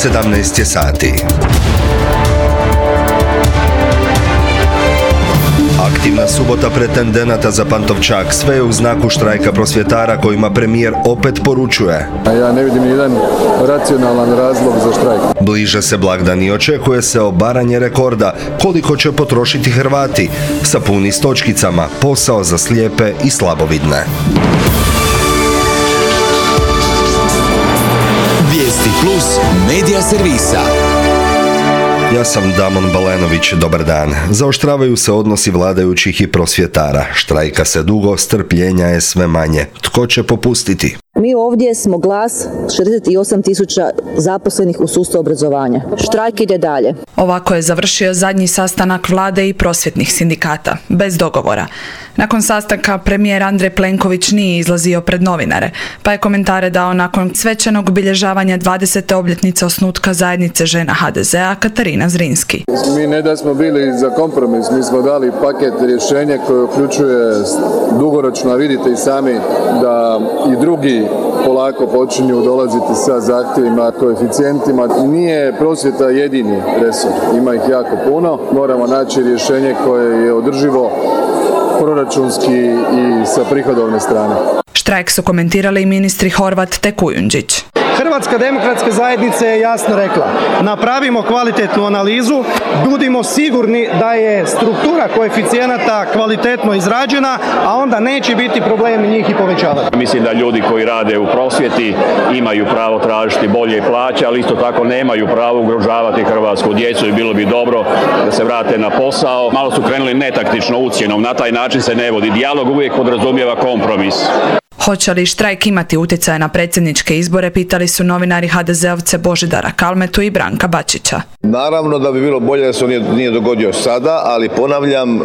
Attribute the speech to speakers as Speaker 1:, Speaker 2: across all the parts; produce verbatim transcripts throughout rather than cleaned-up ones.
Speaker 1: sedamnaest je sati. Aktivna subota pretendenata za Pantovčak, sve je u znaku štrajka prosvjetara kojima premijer opet poručuje:
Speaker 2: Ja ne vidim nijedan racionalan razlog za štrajk.
Speaker 1: Bliže se blagdan i očekuje se obaranje rekorda koliko će potrošiti Hrvati. Sapuni s točkicama, posao za slijepe i slabovidne.
Speaker 3: Vijesti plus medija servisa.
Speaker 1: Ja sam Damon Balenović, dobar dan. Zaoštravaju se odnosi vladajućih i prosvjetara. Štrajka se dugo, strpljenja je sve manje. Tko će popustiti?
Speaker 4: Mi ovdje smo glas šezdeset osam tisuća zaposlenih u sustavu obrazovanja. Štrajk ide dalje.
Speaker 5: Ovako je završio zadnji sastanak vlade i prosvjetnih sindikata, bez dogovora. Nakon sastanka premijer Andrej Plenković nije izlazio pred novinare, pa je komentare dao nakon svečanog obilježavanja dvadesete obljetnice osnutka zajednice žena ha de zea Katarina Zrinski.
Speaker 2: Mi ne da smo bili za kompromis, mi smo dali paket rješenja koje uključuje dugoročno, a vidite i sami da i drugi polako počinju dolaziti sa zahtjevima, koeficijentima. Nije prosvjeta jedini resor, ima ih jako puno. Moramo naći rješenje koje je održivo proračunski i sa prihodovne strane.
Speaker 5: Štrajk su komentirali i ministri Horvat te Kujundžić.
Speaker 6: Hrvatska demokratska zajednica je jasno rekla: napravimo kvalitetnu analizu, budimo sigurni da je struktura koeficijenata kvalitetno izrađena, a onda neće biti problem njih i povećavati.
Speaker 7: Mislim da ljudi koji rade u prosvjeti imaju pravo tražiti bolje plaće, ali isto tako nemaju pravo ugrožavati hrvatsku djecu i bilo bi dobro da se vrate na posao. Malo su krenuli netaktično ucjenom, na taj način se ne vodi. Dijalog uvijek podrazumijeva kompromis.
Speaker 5: Hoće li štrajk imati utjecaje na predsjedničke izbore, pitali su novinari ha de zeovce Božidara Kalmetu i Branka Bačića.
Speaker 8: Naravno da bi bilo bolje da se on nije, nije dogodio sada, ali ponavljam,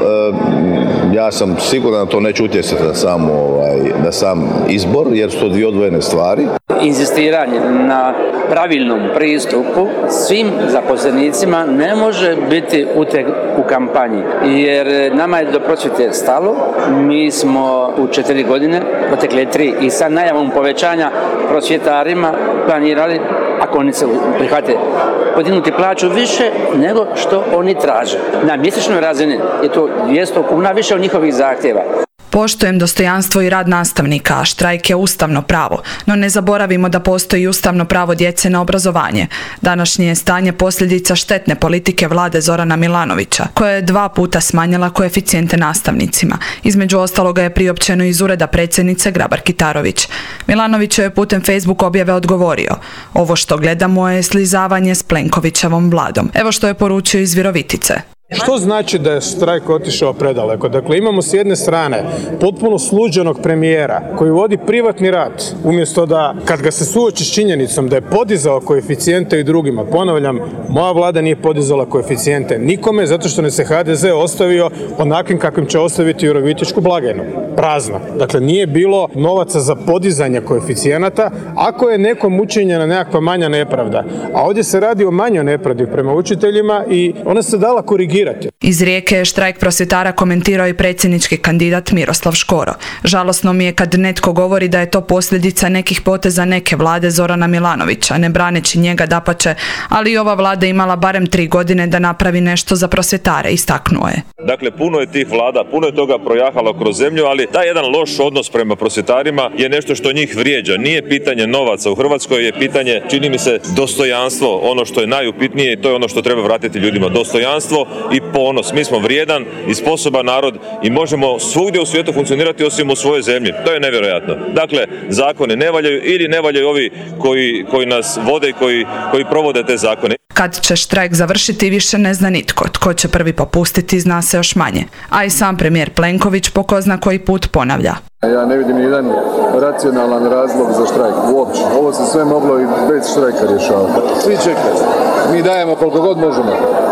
Speaker 8: ja sam siguran da to neće utjecati na sam, ovaj, na sam izbor, jer su to dvije odvojene stvari.
Speaker 9: Inzistiranje na pravilnom pristupu svim zaposlenicima ne može biti uteg u kampanji, jer nama je do prosvjete stalo. Mi smo u četiri godine, protekle tri, i sa najavom povećanja prosvjetarima planirali, ako oni se prihvate, podignuti plaću više nego što oni traže. Na mjesečnoj razini je to dvjesto kuna više od njihovih zahtjeva.
Speaker 5: Poštujem dostojanstvo i rad nastavnika, a štrajk je ustavno pravo, no ne zaboravimo da postoji ustavno pravo djece na obrazovanje. Današnje je stanje posljedica štetne politike vlade Zorana Milanovića, koja je dva puta smanjila koeficijente nastavnicima. Između ostaloga je priopćeno iz ureda predsjednice Grabar Kitarović. Milanović je putem Facebook objave odgovorio: ovo što gledamo je slizavanje s Plenkovićevom vladom. Evo što je poručio iz Virovitice.
Speaker 10: Što znači da je štrajk otišao predaleko? Dakle, imamo s jedne strane potpuno sluđenog premijera koji vodi privatni rat, umjesto da, kad ga se suoči s činjenicom da je podizao koeficijente i drugima. Ponavljam, moja vlada nije podizala koeficijente nikome, zato što ne se ha de ze ostavio onakvim kakvim će ostaviti Virovitičku blagajnu. Prazno. Dakle, nije bilo novaca za podizanje koeficijenata ako je nekom učinjena nekakva manja nepravda. A ovdje se radi o manjoj nepravdi prema učiteljima i ona se dala korigirati.
Speaker 5: Iz Rijeke je štrajk prosvjetara komentirao i predsjednički kandidat Miroslav Škoro. Žalosno mi je kad netko govori da je to posljedica nekih poteza neke vlade Zorana Milanovića, ne braneći njega dapače, ali i ova vlada imala barem tri godine da napravi nešto za prosvjetare, istaknuo je.
Speaker 11: Dakle, puno je tih vlada, puno je toga projahalo kroz zemlju, ali taj jedan loš odnos prema prosvjetarima je nešto što njih vrijeđa. Nije pitanje novaca u Hrvatskoj, je pitanje, čini mi se, dostojanstvo, ono što je najupitnije, i to je ono što treba vratiti ljudima. Dostojanstvo i ponos. Mi smo vrijedan i sposoban narod i možemo svugdje u svijetu funkcionirati osim u svojoj zemlji. To je nevjerojatno. Dakle, zakone ne valjaju ili ne valjaju ovi koji, koji nas vode i koji, koji provode te zakone.
Speaker 5: Kad će štrajk završiti više ne zna nitko. Tko će prvi popustiti zna se još manje. A i sam premijer Plenković po ko zna koji put ponavlja:
Speaker 2: ja ne vidim nijedan racionalan razlog za štrajk uopće. Ovo se sve moglo i bez štrajka rješavati. Svi čekaju. Mi dajemo koliko god možemo.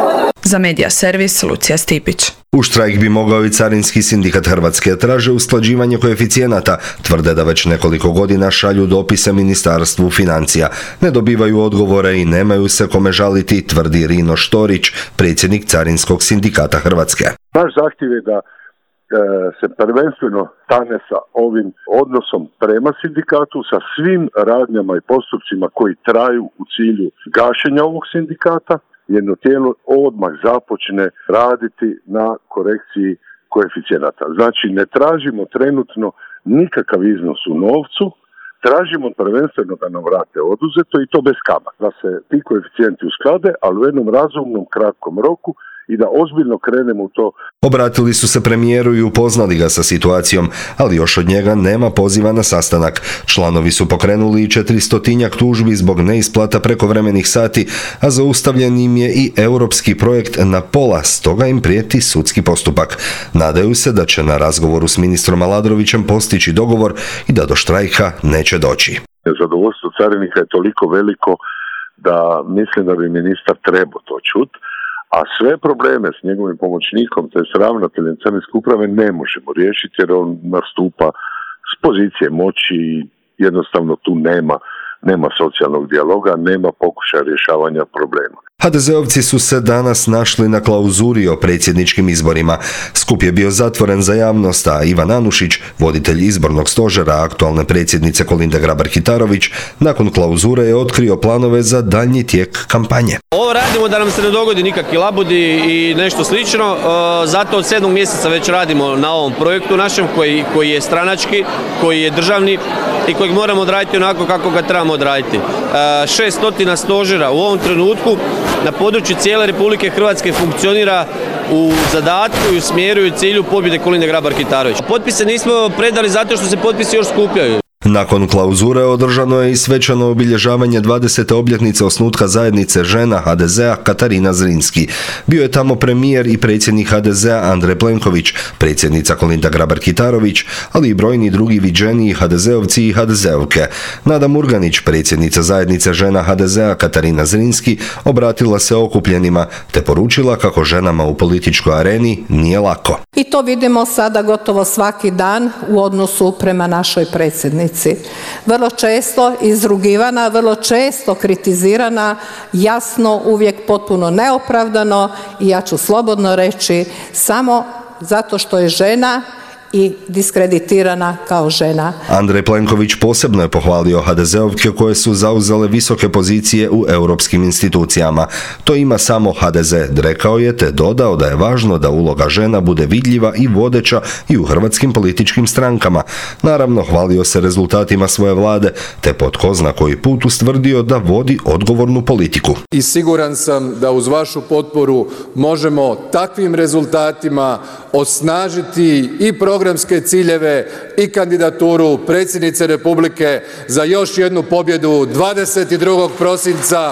Speaker 5: Za Medija servis Lucija Stipić.
Speaker 1: U štrajk bi mogao i Carinski sindikat Hrvatske. Traže usklađivanje koeficijenata. Tvrde da već nekoliko godina šalju dopise Ministarstvu financija. Ne dobivaju odgovore i nemaju se kome žaliti, tvrdi Rino Štorić, predsjednik Carinskog sindikata Hrvatske.
Speaker 12: Naš zahtjev je da se prvenstveno stane sa ovim odnosom prema sindikatu, sa svim radnjama i postupcima koji traju u cilju gašenja ovog sindikata, jedno tijelo odmah započne raditi na korekciji koeficijenata. Znači, ne tražimo trenutno nikakav iznos u novcu, tražimo prvenstveno da nam vrate oduzeto i to bez kamata. Da se ti koeficijenti usklade, ali u jednom razumnom kratkom roku i da ozbiljno krenemo u to.
Speaker 1: Obratili su se premijeru i upoznali ga sa situacijom, ali još od njega nema poziva na sastanak. Članovi su pokrenuli i četiristotinjak tužbi zbog neisplata prekovremenih sati, a zaustavljen im je i europski projekt na pola, stoga im prijeti sudski postupak. Nadaju se da će na razgovoru s ministrom Aladrovićem postići dogovor i da do štrajka neće doći.
Speaker 12: Zadovoljstvo carinika je toliko veliko da mislim da bi ministar trebao to čuti. A sve probleme s njegovim pomoćnikom, te s ravnateljem carinske uprave ne možemo riješiti jer on nastupa s pozicije moći i jednostavno tu nema, nema socijalnog dijaloga, nema pokušaja rješavanja problema.
Speaker 1: ha de zeovci su se danas našli na klauzuri o predsjedničkim izborima. Skup je bio zatvoren za javnost, a Ivan Anušić, voditelj izbornog stožera aktualne predsjednice Kolinde Grabar-Kitarović, nakon klauzure je otkrio planove za daljnji tijek kampanje.
Speaker 13: Ovo radimo da nam se ne dogodi nikakvi labudi i nešto slično, zato od sedmog mjeseca već radimo na ovom projektu našem koji, koji je stranački, koji je državni i kojeg moramo odraditi onako kako ga trebamo odraditi. šesto stožera u ovom trenutku na području cijele Republike Hrvatske funkcionira u zadatku i u smjeru i u cilju pobjede Kolinde Grabar-Kitarović. Potpise nismo predali zato što se potpisi još skupljaju.
Speaker 1: Nakon klauzure održano je i svečano obilježavanje dvadesete obljetnice osnutka zajednice žena ha de zea Katarina Zrinski. Bio je tamo premijer i predsjednik ha de zea Andrej Plenković, predsjednica Kolinda Grabar-Kitarović, ali i brojni drugi viđeniji ha de zeovci i ha de zeovke. Nada Murganić, predsjednica zajednice žena ha de zea Katarina Zrinski, obratila se okupljenima te poručila kako ženama u političkoj areni nije lako.
Speaker 14: I to vidimo sada gotovo svaki dan u odnosu prema našoj predsjednici. Vrlo često izrugivana, vrlo često kritizirana, jasno, uvijek potpuno neopravdano i ja ću slobodno reći samo zato što je žena i diskreditirana kao žena.
Speaker 1: Andrej Plenković posebno je pohvalio ha de zeovke koje su zauzele visoke pozicije u europskim institucijama. To ima samo ha de ze, rekao je, te dodao da je važno da uloga žena bude vidljiva i vodeća i u hrvatskim političkim strankama. Naravno, hvalio se rezultatima svoje vlade, te po tko zna koji put ustvrdio da vodi odgovornu politiku.
Speaker 2: I siguran sam da uz vašu potporu možemo takvim rezultatima osnažiti i programske ciljeve i kandidaturu predsjednice Republike za još jednu pobjedu dvadeset drugog prosinca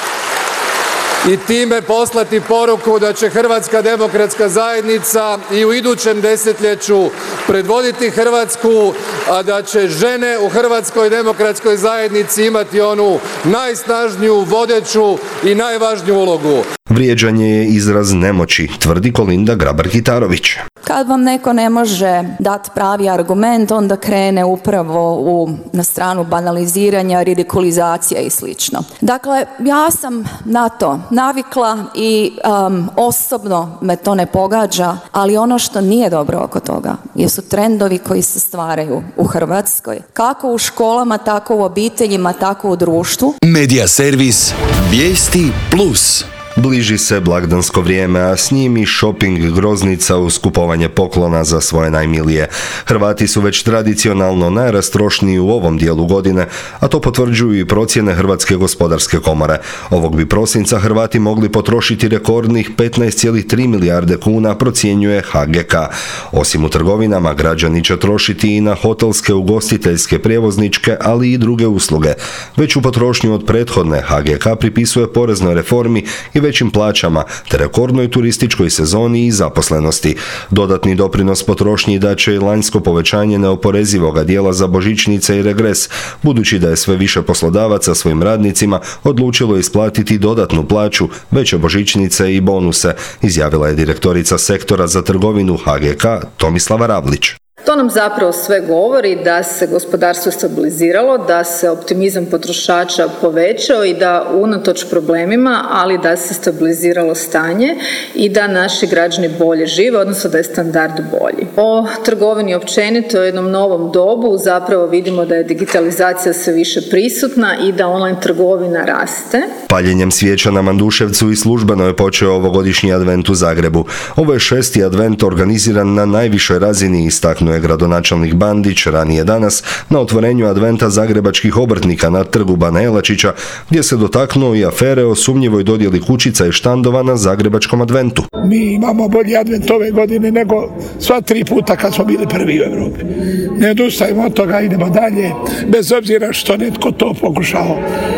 Speaker 2: i time poslati poruku da će Hrvatska demokratska zajednica i u idućem desetljeću predvoditi Hrvatsku, a da će žene u Hrvatskoj demokratskoj zajednici imati onu najsnažniju, vodeću i najvažniju ulogu.
Speaker 1: Vrijeđanje je izraz nemoći, tvrdi Kolinda Grabar-Kitarović.
Speaker 15: Kad vam neko ne može dati pravi argument, onda krene upravo u, na stranu banaliziranja, ridikulizacija i slično. Dakle, ja sam na to navikla i um, osobno me to ne pogađa, ali ono što nije dobro oko toga jesu trendovi koji se stvaraju u Hrvatskoj. Kako u školama, tako u obiteljima, tako u društvu.
Speaker 3: Medija servis Vijesti plus.
Speaker 1: Bliži se blagdansko vrijeme, a s njim i shopping groznica uz kupovanje poklona za svoje najmilije. Hrvati su već tradicionalno najrastrošniji u ovom dijelu godine, a to potvrđuju i procjene Hrvatske gospodarske komore. Ovog bi prosinca Hrvati mogli potrošiti rekordnih petnaest zarez tri milijarde kuna, procjenjuje ha ge ka. Osim u trgovinama, građani će trošiti i na hotelske, ugostiteljske, prijevozničke, ali i druge usluge. Veću potrošnju od prethodne ha ge ka pripisuje poreznoj reformi i većim plaćama, te rekordnoj turističkoj sezoni i zaposlenosti. Dodatni doprinos potrošnji daće i lanjsko povećanje neoporezivoga dijela za božićnice i regres, budući da je sve više poslodavaca svojim radnicima odlučilo isplatiti dodatnu plaću, veće božićnice i bonuse, izjavila je direktorica sektora za trgovinu ha ge ka Tomislava Ravlić.
Speaker 16: To nam zapravo sve govori da se gospodarstvo stabiliziralo, da se optimizam potrošača povećao i da unatoč problemima, ali da se stabiliziralo stanje i da naši građani bolje žive, odnosno da je standard bolji. O trgovini općenito u jednom novom dobu zapravo vidimo da je digitalizacija sve više prisutna i da online trgovina raste.
Speaker 1: Paljenjem svijeća na Manduševcu i službeno je počeo ovogodišnji advent u Zagrebu. Ovo je šesti advent organiziran na najvišoj razini, istaknuo je gradonačelnik Bandić ranije danas na otvorenju adventa zagrebačkih obrtnika na trgu Bana Jelačića, gdje se dotaknuo i afere o sumnjivoj dodjeli kućica i štandova na zagrebačkom adventu.
Speaker 17: Mi imamo bolji advent ove godine nego sva tri puta kad smo bili prvi u Europi. Ne odustajemo od toga, idemo dalje, bez obzira što netko to pokušao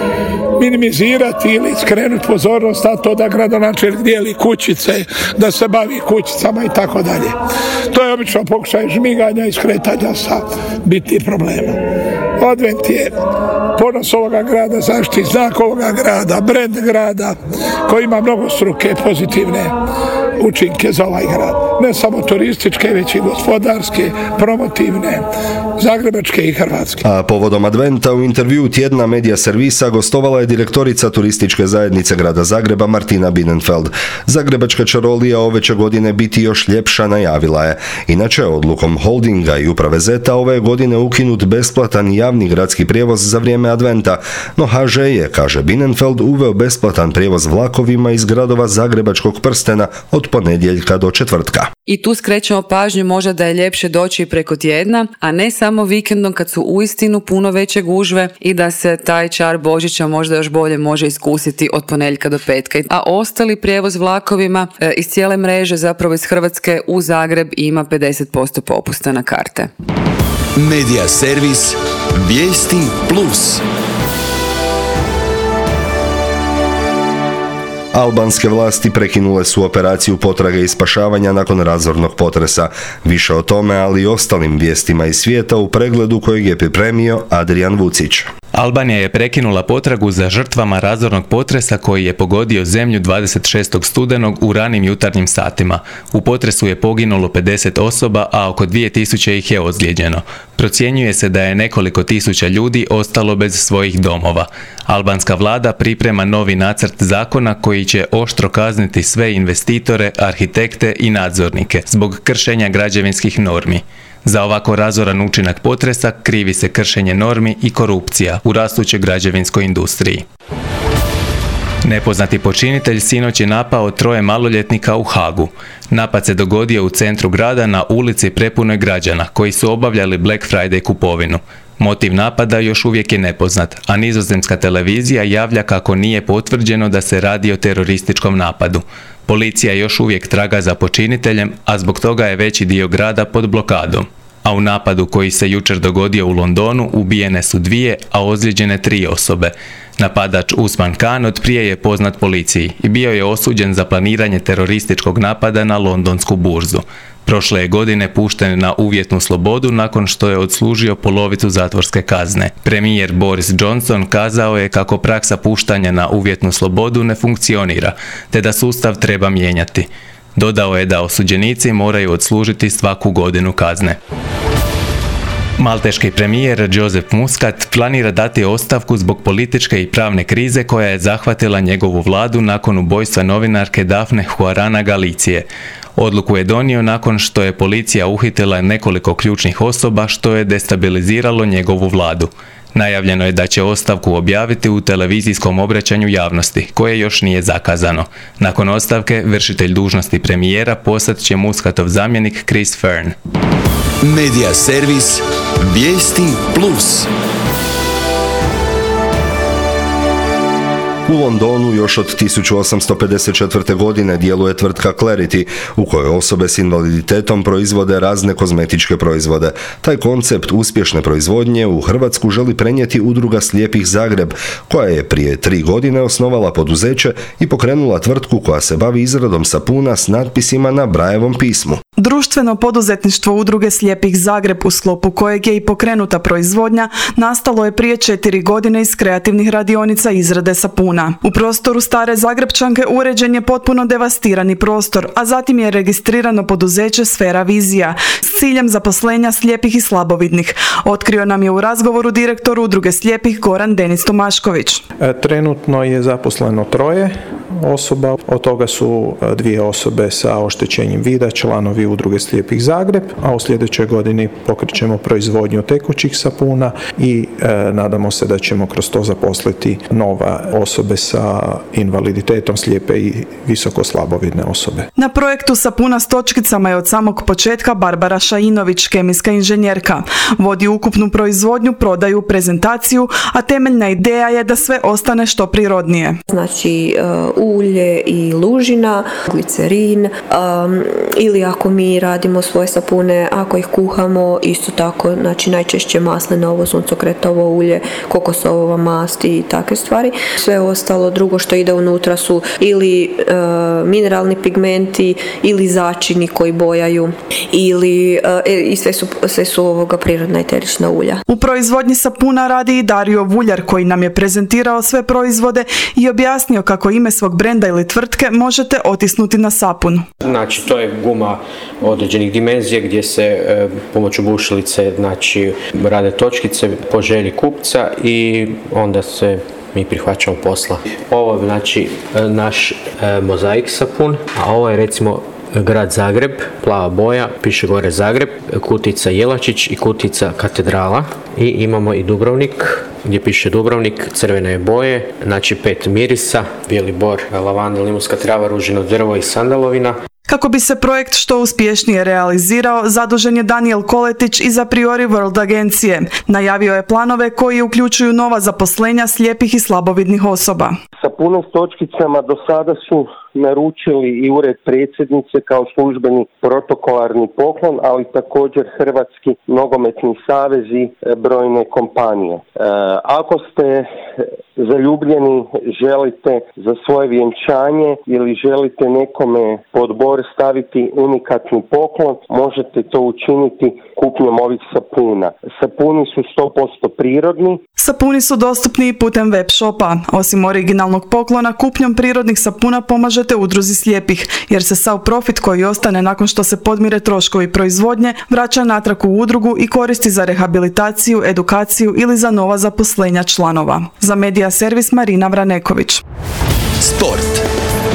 Speaker 17: minimizirati ili skrenuti pozornost na to da gradonačelnik dijeli kućice, da se bavi kućicama i tako dalje. To je obično pokušaj žmiganja i skretanja sa bitnih problema. Advent je ponos ovoga grada, zaštitni znak ovoga grada, brend grada koji ima mnogo struke pozitivne učinke za ovaj grad. Ne samo turističke, već i gospodarske, promotivne, zagrebačke i hrvatske.
Speaker 1: A povodom adventa u intervju tjedna Medija servisa gostovala je direktorica turističke zajednice grada Zagreba Martina Bienenfeld. Zagrebačka čarolija ove će godine biti još ljepša, najavila je. Inače, odlukom holdinga i uprave Zeta ove godine ukinut besplatan javni gradski prijevoz za vrijeme adventa, no ha že je, kaže Bienenfeld, uveo besplatan prijevoz vlakovima iz gradova Zagrebačkog prstena od ponedjeljka do četvrtka.
Speaker 18: I tu skrećemo pažnju možda da je ljepše doći preko tjedna, a ne samo vikendom kad su uistinu puno veće gužve i da se taj čar Božića možda još bolje može iskusiti od ponedjeljka do petka. A ostali prijevoz vlakovima e, iz cijele mreže, zapravo iz Hrvatske u Zagreb, ima pedeset posto popusta na karte.
Speaker 3: Medija servis Vijesti plus.
Speaker 1: Albanske vlasti prekinule su operaciju potrage i spašavanja nakon razornog potresa. Više o tome, ali i ostalim vijestima iz svijeta u pregledu kojeg je pripremio Adrian Vucić.
Speaker 19: Albanija je prekinula potragu za žrtvama razornog potresa koji je pogodio zemlju dvadeset šestog studenog u ranim jutarnjim satima. U potresu je poginulo pedeset osoba, a oko dvije tisuće ih je ozlijeđeno. Procjenjuje se da je nekoliko tisuća ljudi ostalo bez svojih domova. Albanska vlada priprema novi nacrt zakona koji će oštro kazniti sve investitore, arhitekte i nadzornike zbog kršenja građevinskih normi. Za ovako razoran učinak potresa krivi se kršenje normi i korupcija u rastućoj građevinskoj industriji. Nepoznati počinitelj sinoć je napao troje maloljetnika u Hagu. Napad se dogodio u centru grada na ulici prepunoj građana koji su obavljali Black Friday kupovinu. Motiv napada još uvijek je nepoznat, a nizozemska televizija javlja kako nije potvrđeno da se radi o terorističkom napadu. Policija još uvijek traga za počiniteljem, a zbog toga je veći dio grada pod blokadom. A u napadu koji se jučer dogodio u Londonu ubijene su dvije, a ozlijeđene tri osobe. Napadač Usman Khan od prije je poznat policiji i bio je osuđen za planiranje terorističkog napada na londonsku burzu. Prošle je godine pušten na uvjetnu slobodu nakon što je odslužio polovicu zatvorske kazne. Premijer Boris Johnson kazao je kako praksa puštanja na uvjetnu slobodu ne funkcionira, te da sustav treba mijenjati. Dodao je da osuđenici moraju odslužiti svaku godinu kazne. Malteški premijer Joseph Muscat planira dati ostavku zbog političke i pravne krize koja je zahvatila njegovu vladu nakon ubojstva novinarke Dafne Caruana Galicije. Odluku je donio nakon što je policija uhitila nekoliko ključnih osoba što je destabiliziralo njegovu vladu. Najavljeno je da će ostavku objaviti u televizijskom obraćanju javnosti, koje još nije zakazano. Nakon ostavke, vršitelj dužnosti premijera postat će Muscatov zamjenik Chris Fern.
Speaker 3: Medija servis Vijesti plus.
Speaker 1: U Londonu još od tisuću osamsto pedeset četvrte. godine djeluje tvrtka Clarity, u kojoj osobe s invaliditetom proizvode razne kozmetičke proizvode. Taj koncept uspješne proizvodnje u Hrvatsku želi prenijeti Udruga slijepih Zagreb, koja je prije tri godine osnovala poduzeće i pokrenula tvrtku koja se bavi izradom sapuna s natpisima na Brailleovom pismu.
Speaker 5: Društveno poduzetništvo Udruge slijepih Zagreb, u sklopu kojeg je i pokrenuta proizvodnja, nastalo je prije četiri godine iz kreativnih radionica izrade sapuna. U prostoru Stare Zagrepčanke uređen je potpuno devastirani prostor, a zatim je registrirano poduzeće Sfera Vizija s ciljem zaposlenja slijepih i slabovidnih. Otkrio nam je u razgovoru direktor Udruge slijepih Goran Denis Tomašković.
Speaker 20: E, trenutno je zaposleno troje osoba, od toga su dvije osobe sa oštećenjem vida, članovi Udruge slijepih Zagreb, a u sljedećoj godini pokrećemo proizvodnju tekućih sapuna i e, nadamo se da ćemo kroz to zaposliti nova osobe sa invaliditetom, slijepe i visoko slabovidne osobe.
Speaker 5: Na projektu sapuna s točkicama je od samog početka Barbara Šajinović, kemijska inženjerka. Vodi ukupnu proizvodnju, prodaju, prezentaciju, a temeljna ideja je da sve ostane što prirodnije.
Speaker 21: Znači uh, ulje i lužina, glicerin, um, ili ako mi radimo svoje sapune, ako ih kuhamo, isto tako, znači najčešće maslinovo, suncokretovo ulje, kokosova mast i takve stvari. Sve ostalo drugo što ide unutra su ili uh, mineralni pigmenti ili začini koji bojaju ili uh, i sve su, sve su ovoga prirodna eterična ulja.
Speaker 5: U proizvodnji sapuna radi i Dario Vuljar, koji nam je prezentirao sve proizvode i objasnio kako ime svog brenda ili tvrtke možete otisnuti na sapun.
Speaker 22: Znači, to je guma određenih dimenzije gdje se e, pomoću bušilice znači, rade točkice po želji kupca i onda se mi prihvaćamo posla. Ovo je znači naš e, mozaik sapun, a ovo je recimo Grad Zagreb, plava boja, piše gore Zagreb, kutica Jelačić i kutica Katedrala i imamo i Dubrovnik gdje piše Dubrovnik, crvene boje, znači pet mirisa, bijeli bor, lavanda, limunska trava, ružino drvo i sandalovina.
Speaker 5: Kako bi se projekt što uspješnije realizirao, zadužen je Daniel Koletić iz A Priori World agencije. Najavio je planove koji uključuju nova zaposlenja slijepih i slabovidnih osoba.
Speaker 23: Sapune s točkicama do sada su naručili i Ured predsjednice kao službeni protokolarni poklon, ali također Hrvatski nogometni savez i brojne kompanije. E, ako ste zaljubljeni, želite za svoje vjenčanje ili želite nekome pod bor staviti unikatni poklon, možete to učiniti kupnjom ovih sapuna. Sapuni su sto posto prirodni.
Speaker 5: Sapuni su dostupni i putem web shopa. Osim originalnog poklona, kupnjom prirodnih sapuna pomažete Udruzi slijepih, jer se sav profit koji ostane nakon što se podmire troškovi proizvodnje vraća natrag u udrugu i koristi za rehabilitaciju, edukaciju ili za nova zaposlenja članova. Za Medija servis Marina Vraneković.
Speaker 3: Sport.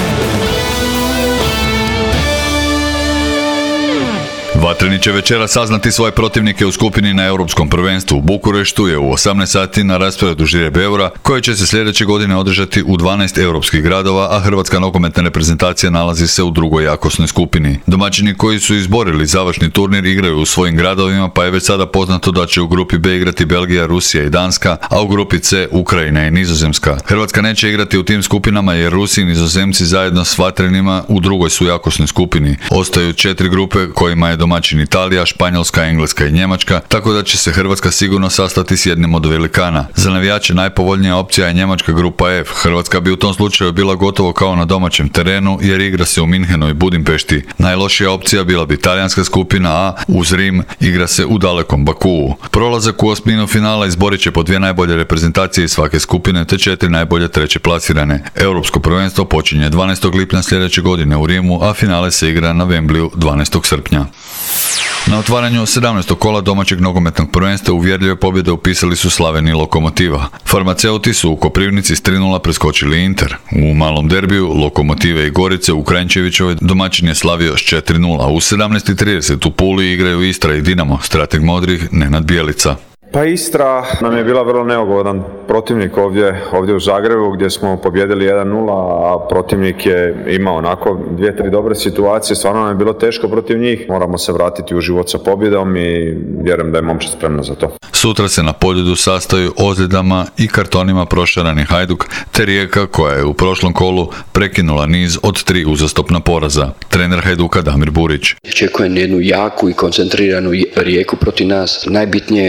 Speaker 24: Vatreni će večera saznati svoje protivnike u skupini na Europskom prvenstvu. U Bukureštu je u osamnaest sati na rasporedu žireb Eura, koje će se sljedeće godine održati u dvanaest europskih gradova, a hrvatska nogometna reprezentacija nalazi se u drugoj jakosnoj skupini. Domaćini koji su izborili završni turnir igraju u svojim gradovima, pa je već sada poznato da će u grupi B igrati Belgija, Rusija i Danska, a u grupi C Ukrajina i Nizozemska. Hrvatska neće igrati u tim skupinama jer Rusi i Nizozemci zajedno s Vatrenima u drugoj su jakosnoj skupini. Ostaju četiri grupe kojima je domaćin Italija, Španjolska, Engleska i Njemačka, tako da će se Hrvatska sigurno sastati s jednim od velikana. Za navijače najpovoljnija opcija je njemačka grupa F. Hrvatska bi u tom slučaju bila gotovo kao na domaćem terenu jer igra se u Minhenu i Budimpešti. Najlošija opcija bila bi talijanska skupina A, uz Rim igra se u dalekom Bakuu. Prolazak u osminu finala izborit će po dvije najbolje reprezentacije iz svake skupine te četiri najbolje treće plasirane. Europsko prvenstvo počinje dvanaestog lipnja sljedeće godine u Rimu, a finale se igra na Wembleyu dvanaestog srpnja. Na otvaranju sedamnaestog kola domaćeg nogometnog prvenstva uvjerljive pobjede upisali su Slaven i Lokomotiva. Farmaceuti su u Koprivnici s tri nula preskočili Inter. U malom derbiju Lokomotive i Gorice u Kranjčevićevoj domaćin je slavio s četiri nula. U sedamnaest i trideset u Puli igraju Istra i Dinamo, strateg modrih Nenad Bijelica.
Speaker 25: Pa Istra nam je bila vrlo neugodan protivnik ovdje, ovdje u Zagrebu gdje smo pobjedili jedan nula, a protivnik je imao onako dvije, tri dobre situacije, stvarno nam je bilo teško protiv njih, moramo se vratiti u život sa pobjedom i vjerujem da je momčad spremna za to.
Speaker 24: Sutra se na Poljudu sastaju ozljedama i kartonima prošarani Hajduk te Rijeka koja je u prošlom kolu prekinula niz od tri uzastopna poraza. Trener Hajduka Damir Burić.
Speaker 26: Očekujem jednu jaku i koncentriranu Rijeku protiv nas. Najbitnije je da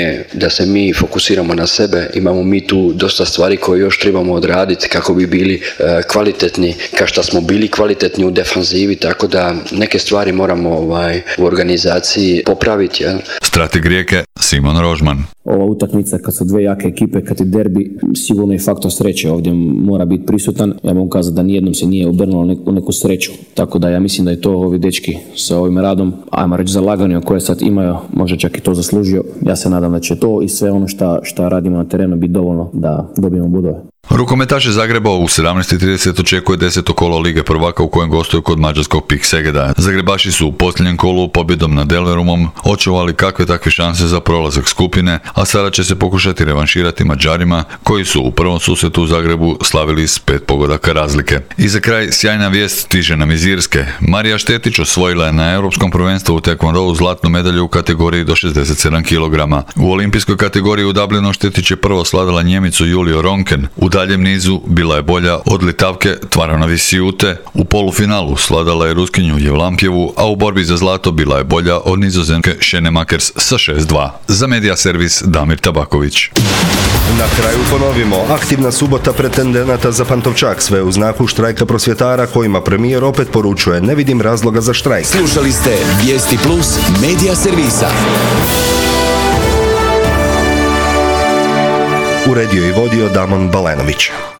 Speaker 4: da se mi fokusiramo na sebe, imamo mi tu dosta stvari koje još trebamo odraditi kako bi bili e, kvalitetni, kao što smo bili kvalitetni u defanzivi, tako da neke stvari moramo ovaj, u organizaciji popraviti. Ja.
Speaker 24: Strateg Rijeke Simon Rožman.
Speaker 6: Ova utakmica kad su dve jake ekipe, kad je derbi, sigurno je faktor sreće ovdje mora biti prisutan. Ja mogu kazati da nijednom se nije obrnulo u neku sreću. Tako da ja mislim da je to ovi dečki sa ovim radom, ajmo reći zalaganjem koje sad imaju, možda čak i to zaslužio. Ja se nadam da će to i sve ono šta, šta radimo na terenu biti dovoljno da dobijemo bodove.
Speaker 24: Rukometaše Zagreba u sedamnaest i trideset očekuje deseto kolo Lige prvaka u kojem gostuju kod mađarskog Pik Segeda. Zagrebaši su u posljednjem kolu pobjedom nad Delverumom očuvali kakve takve šanse za prolazak skupine, a sada će se pokušati revanširati Mađarima koji su u prvom susretu u Zagrebu slavili s pet pogodaka razlike. I za kraj sjajna vijest stiže nam iz Irske. Marija Štetić osvojila je na Europskom prvenstvu u Taekwondou zlatnu medalju u kategoriji do šezdeset sedam kilograma. U olimpijskoj kategoriji u Dublinu Štetić je prvo slavila Njemicu Juliju Ronken. U daljem nizu bila je bolja od Litavke Tvarana Visiute, u polufinalu svladala je Ruskinju Jevlampjevu, a u borbi za zlato bila je bolja od Nizozemke Schenemakers sa šest dva. Za Media Servis Damir Tabaković.
Speaker 1: Na kraju ponovimo, aktivna subota pretendenata za Pantovčak, sve u znaku štrajka prosvjetara kojima premijer opet poručuje ne vidim razloga za štrajk.
Speaker 3: Slušali ste Vijesti Plus Media Servisa.
Speaker 1: Uredio i vodio Damon Balenović.